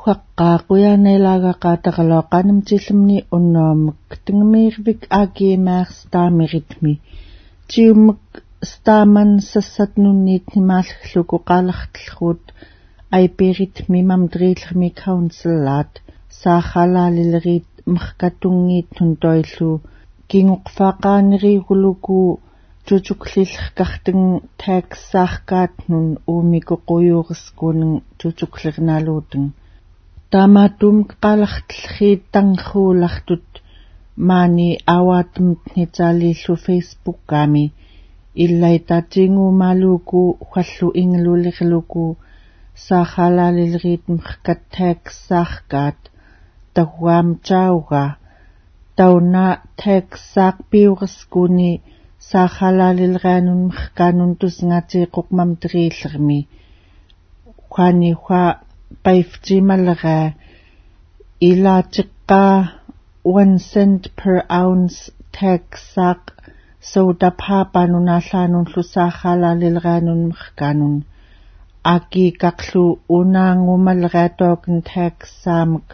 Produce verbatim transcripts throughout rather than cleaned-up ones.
huaqqaaquyaanailaagaqaataqaloqanam tillimni unnaamuk tingameervik aakiimaars taameritmi tiumuk staaman sassatnunniit nimaalluku qaalartillruut aipiritmi mamdriillermi councillaat saaqalaalileriit merkatungiitnun toillu kingoqfaaqaaneriiguluku tutuklillerkartang taaksaarkaatnun uumikoquyuuriskuunung tutuklernaaluutang taamaatum qaalartillriit tangerruulartut maani awaatamtni taaliillu Facebook-kaami illaitatinguumaaluuku hallu ingaluuleriluku saaqalaalileriit merkat taaksaarkaat tahuam chauga tauna taaksaarpiuriskuuni saaqalaalileraanun merkaanun tusngaatiiqoqmam teriillermi khani kha paiftimalera ilaatiqqaa one cent per ounce taaksaaq soudapaapaanunaallaanunllu saaqalaalileraanun merkaanun akiikaqlu unaangumaleraatoqin taaksaamuk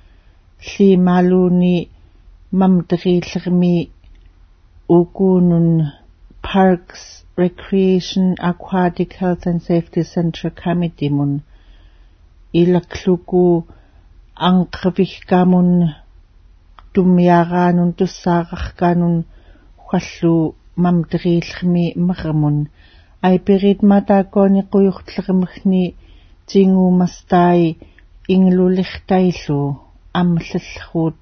liimaaluuni mamteriillermi ukunun Parks Recreation Aquatic Health and Safety Central Committee mun ilakluku anqrivihkaamun tummiaraanun tussaaqarkaanun hallu mamteriillermi mermun aipirit mataakooni quyurtlerimigni tinguumastai ingluulirtaillu amllallruut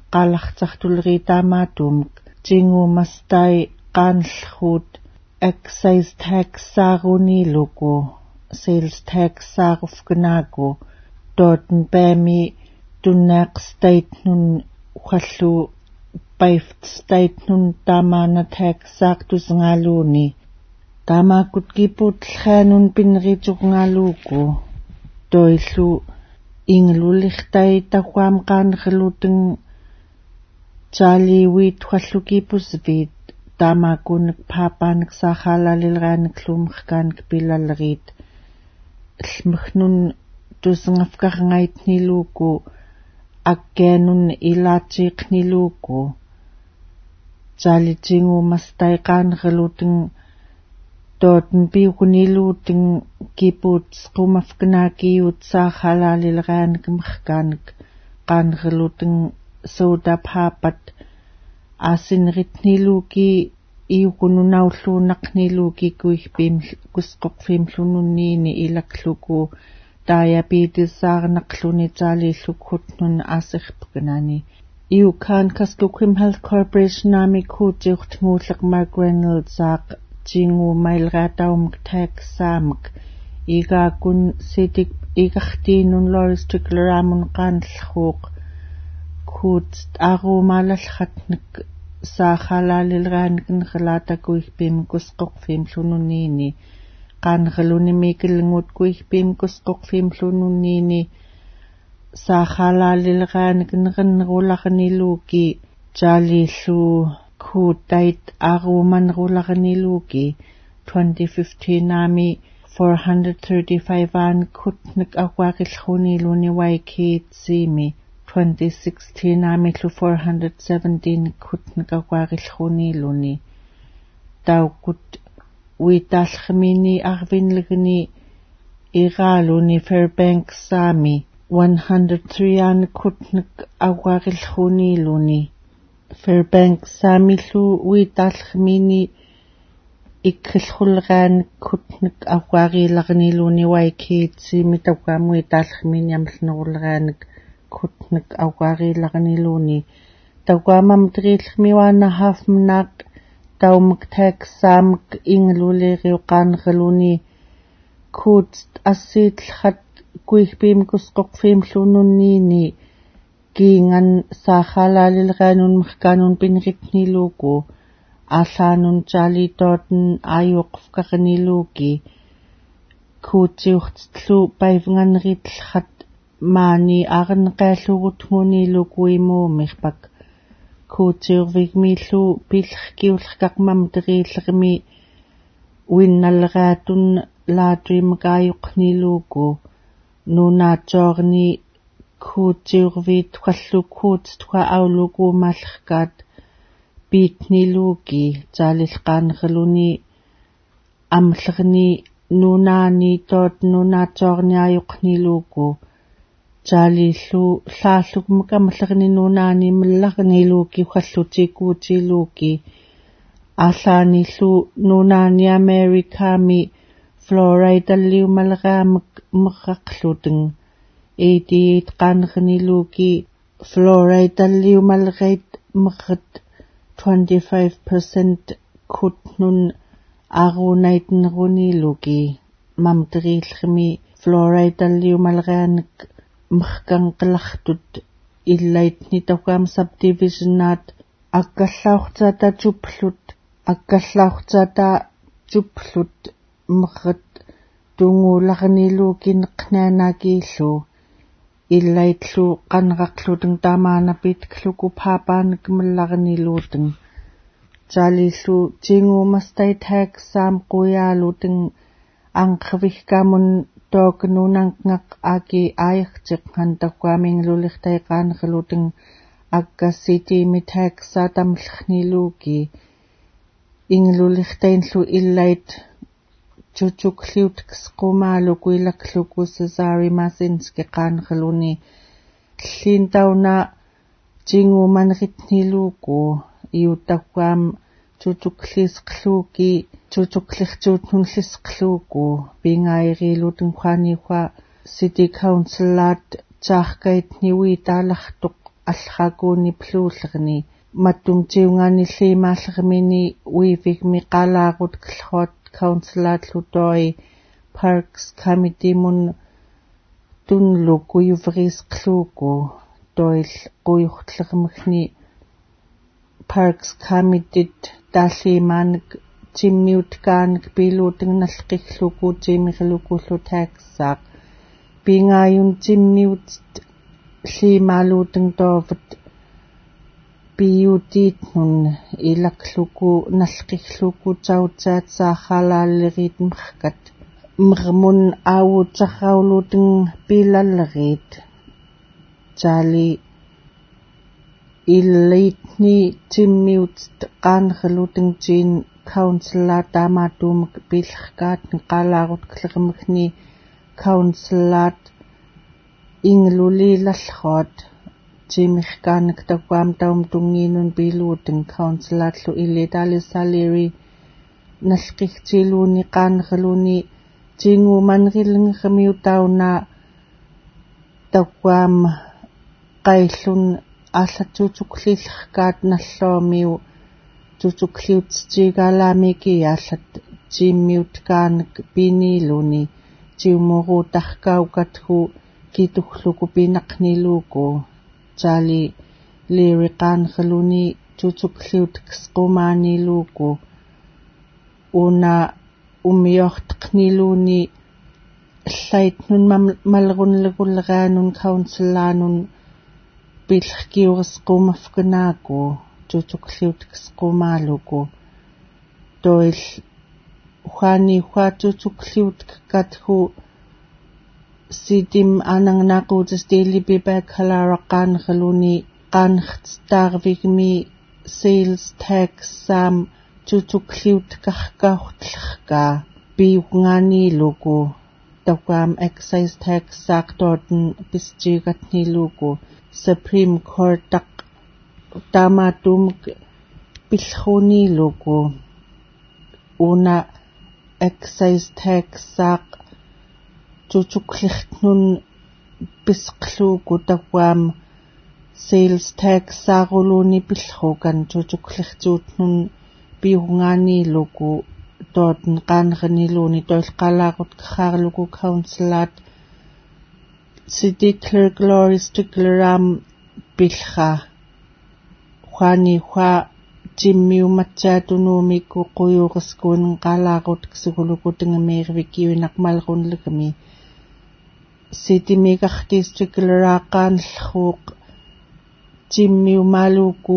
qaalartartuleriitaamaatumuk tinguumastai qaanllruut excise tax saaruniiluku sales tax saarufkanaaku tooten paami tunnaaqstaitnun hallu paift staitnun taamaana tax saartusngaaluuni taamaakut kipuutlhaanun pinnerituqngaaluuku toillu ingluulirtai tahuam qaanerluutang taaliuit hallu kipusviit taamaakuunak paapaanak saaqalaalileraanakluumerkaanak pilalleriit llmignun tusngafkarngaitniluuku akkianun ilaatiiqniluuku taalitinguumastai qaanerluutang tooten piuquniluutang kipuut qumafkanaakiut saaqalaalileraanaka merkaanak qaanerluutang soudapaapat aasinritniluuki iuqununaulluunaqniluuki kuigpiim kusqoqfiimlununniini ilakluku diabetes-saarnaqluni taaliillukhutnun aasirpkanaani iukaan Kuskokwim Health Corporation aami kuutiurtnguulleq Mark Reynolds saaq tinguumaileraataumuk taaksaamuk igaakun sitik igartiinun Loris Strickleraamun qaanllruuq kuut aaruumaalallratnak saaqalaalileraanikinrelaatakuigpiim kusqoqfiimlununniini qaanerlunimi kilnguut kusqoqfiimlununniini saaqalaalileraanikinnernerulaarniluuki taaliillu kuutait aaruumanerulaarniluuki twenty fifteen aami four hundred thirty-five aan kutnak awaaqillruniiluni waikiitsiimi twenty sixteen aamillu four hundred seventeen kutnak awaaqillruniiluni taukut uitaallermini arvinlegni iraaluni Fairbanks saami one hundred three aan kutnak awaaqillruniiluni Fairbanks saamillu uitaallermini ikkillrulleraan kutnak awaaqillarniiluni waikiitsiimi tawaamu uitaallermini amllnerulleraanak kutnak awaaqillarniiluni tawaamam teriillermiwaana haafmnaaq taumak taaksaamuk ingluuleeriuqaanerluni kuut assiitllrat kuigpiim kusqoqfiimlununniini kiingan saaqalaalileraanun merkaanun pinneritniluuku aallaanun taaliitooten aayuoqfkarniluuki kuutiurtlu paivnganeritlrat maani aareneqaallugutnguniluku imuumirpak kuutiurvigmiillu pillerkiullerkaqmam teriillermi uinnalleraatun laatuimakaayuqniluuku nuunaatsoorni kuutiurviit kwallukkuut twa aulukuumallerkaat piitniluuki taalilqaanqaluni amlerni nunaani toot nunaatsoorniajoqniluuku taalillu llaallukumkamlerni nunaani millarniluuki kwallutikuutiluuki aallaanillu nunaani Amerikaami Florida-liumaleraamik merraqluteng eighty-eight qaanrniluuki Florida-liumalereit merret twenty-five percent kutnun aaruunaitneruniluuki mamteriillrimi Florida-liumaleraannik merkanqelartut illaitni tawkaam subdivisionaat akkallaurtsata tuplut akkallaurtsata tuplut merret tunguularniluuki neqnaanakiillu illaitlu qanraqluteng taamaanapitluku paapaanik millarniluuteng taalillu tinguumastai taxaam quyaaluteng anqervihkaamun tooknuunanngaq aaki aayaqtiqqan tawkaaminglullirtaiqaanerluteng akkassitiimi taxaatamllerniluuki inglullirtainlu illait chuchukliutkisqumaaluku ilakluku Cesari Masinski qaanerluni llintawna tinguumanritniluuku iutawkaam chuchuklisqluuki chuchuklirtuutnunllisqluuku pingaayeriiluteng quaniwa City Councilaat taarkaitniuitaalartoq allraakuuni pluullerni mattum tiungaani llimaallermini uivigmi qalaarut klhot councilaatlu toi Parks Committee mun tunluku yuverisqluuku toil quyurtlermigni Parks Committee taallimaanik timmiutkaanik piiluuteng nallqilluku tiimirillukullu taxaaq pingaayun timmiut llimaaluuteng toovat piutiitnun ilakluku nallqilluku tsautsaat saaqalaalleriit merkat mermun aawutsarrauluuteng piilalleriit taali illaitni timmiut qaanerluteng tiin councilaat taamaatuumek piillerkaatni qalaarutkellermigni councilaat ingluliilallroot tiimirkaanik tawkaam taum tungiinun piiluuteng councilaatlu ilitaali Saleri nallqigtiluuni qaanerluni tinguumanrillermiutauna tawkaam qaillun aallatsuutuklillerkaat nalloomiu tutukliutstigaalaamiki aallat tiimmiutkaanik piiniiluni tiumuruutarkaukathu kitugluku pinaqniluuku taali liiriqaanerluni tutukliutkisqumaaniluuku una umiorteqniluuni llaitnun malrunlegulleraanun councilaanun pillerkiurisqumafkanaaku tutukliutkisqumaaluku toil huani huatutukliutkathu sitim anangnaaquutis tiilipipek halaaraqaanerluni qaanertstaarvigmi sales tax saam tutukliutkarkaurtlerkaa piungaaniluku tawkaam excise tax saaqtooten pistiigatniluku Supreme Court taq taamaatuumek pillruuniluku una excise tax saaq tutuklirtnun pisqluuku tawkaam sales tax saaquluuni pillruukan tutuklirtuutnun piungaaniluku tooten qaanerniluuni toilqalaaqut qarrarluku councilaat City Clerk Lori Strickleram pillra huani hua timmiumatsaatunuumikku quyuuqiskuun qalaaqut ksugulukutengameervikiuinaqmalrunlugami City Maker District-leraaqaanllruuq timmiumaaluku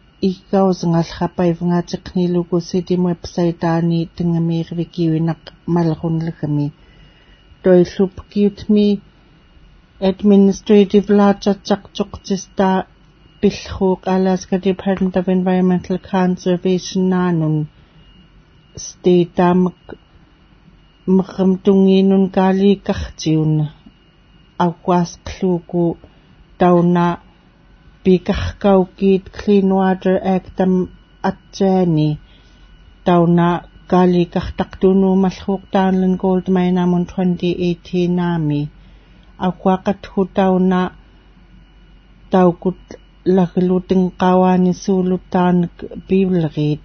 ikkausengalqapaivngaatiqniluku City website-aani tengameervikiuinaq malrunlugami toillupkiutmi Administrative Law Chakchukchista Bilhuk Alaska Department of Environmental Conservation Nanun State Damak Mkamtunginun Kali Kachtiun Awas Klugu Dauna Bikachkaukit Clean Water Act am Atjani Dauna Kali Kachtaktunu Malhuk Downland Gold Mine Amun twenty eighteen Nami Akwakat Dauna Daukut Lagluting Kawani Sulutan Biblerit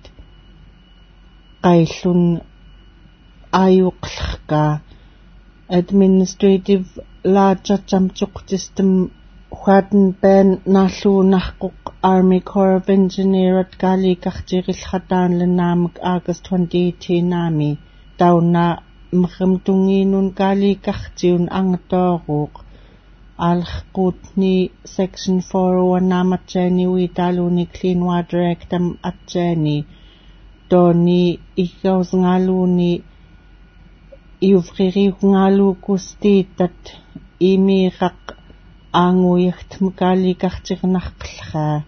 Kailun Ayuklka Administrative Law Chachamchuk System Huaten Ben Nalu Nahkuk Army Corps of Engineers at Gali Kachiril Hatan Lenamik August twenty eighteen Nami Dauna Mkhamtunginun Gali Kachtiun Angtoruk Al-Khutni Section four oh one Namatjani Witaluni Clean Water Act am Atjani Doni Ikaus Ngaluni Iufriri Ngalu Kustitat Imirak Anguicht Mkali Kachirnakha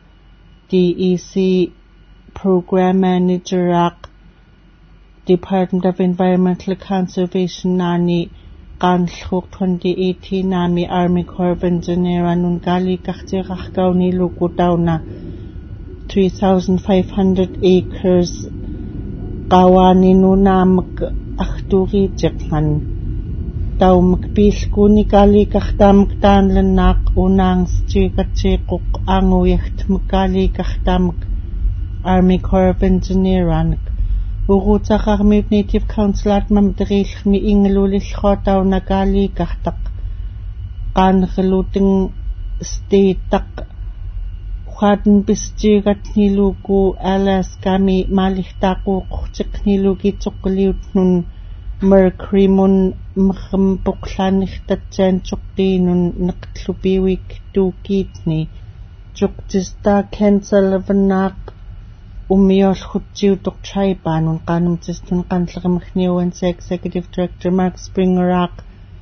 D E C Program Manager Ak Department of Environmental Conservation Nani Kanlhuk twenty eighteen Nami Army Corps of Engineers Anun Gali Kachirach Gauni Lukutauna three thousand five hundred acres Kawani Nunamak Achturi Jekman Daw Makbilkuni Gali Kachtam Ktanlan Nak Unang Stigachekuk Anguicht Mkali Kachtam Army Corps of Engineers Urutsakhar mi Native Council at mamdrich mi ingelulil khotaw na gali kahtak kan geluting stetak khwaden bisjigat nilugu Alaska mi malihtaku khchik nilugi tsukliut nun mercury mun mkhmpuklanich tatjan chukti nun naqtlubiwik tukitni chuktista cancel vanak Umiol Khutjiu Tok Chaipan un Kanum Sistun Kantlagmkhniu and Executive Director Mark Springerak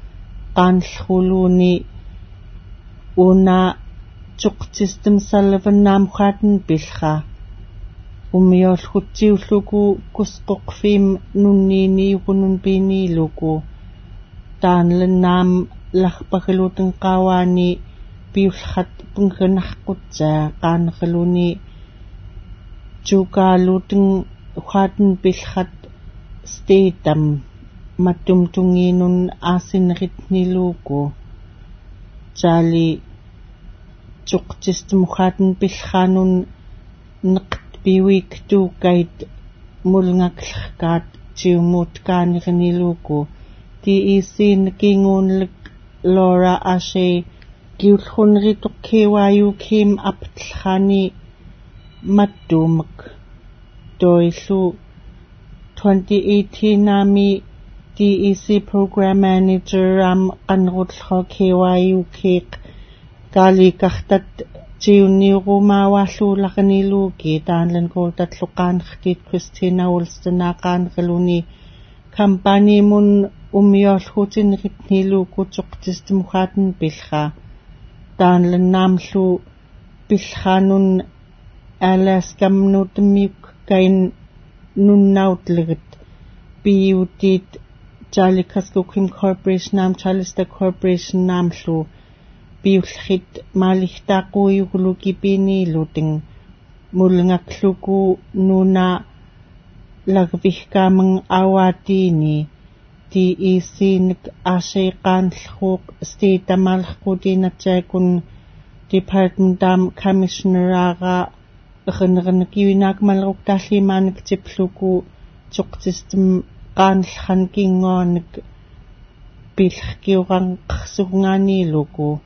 Kantlhuluni Una Chuk System Sullivan Nam Khaten Bilha Umiol Khutjiu Lugu Kuskok Fim Nunini Hunun Bini Lugu Tanlen Nam Lachbageluten Kawani Biulhat Pungenach Kutja Kangeluni Juga luting Khaten Bilhat Statam Matumtunginun Asin Ritni Lugu Jali Juk System Khaten Bilhanun Nakt Biwik Tu Guide Mulngakkat Jumut Kan Renilugu D E C Nkingun Laura Ashe Giulhun Rituk Kewayu Kim Aptlhani Madumak Doilu twenty eighteen Nami D E C Program Manager Ram Kanrutho K Y U Kek Gali Kahtat Jiuni Ruma Walu Lakanilugi Danlan Goldat Lukan Khtit Christina Ulstanakan Galuni Kampani Mun Umiol Hutin Ritnilu Kuchuk System Khaten Bilha Danlan Namlu Bilhanun Alaska Mnutamik Kain Nunnautligat B U D Jalikaskokim Corporation Nam Chalista Corporation Namlu Biulhit Malihtaku Yugluki Bini Luting Mulngakluku Nuna Lagvihkamang Awatini D E C Nik Ashekan Lhuk State Amalhkudina Chekun Department Dam Commissioner Aga Renrekiwinak Malruk Taslimanik Chipluku Chuk System Kan Hankingonik Bilkiwang Sungani Lugu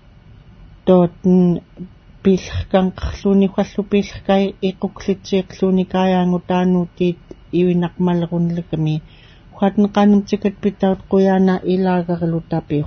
Doten Bilkang Kluni Kwalu Bilkai Ekuklitche Kluni Kaya Ngudanutit Iwinak Malrun Likami Khaten Kanum Chikat Pitout Kuyana Ilaga Lutapi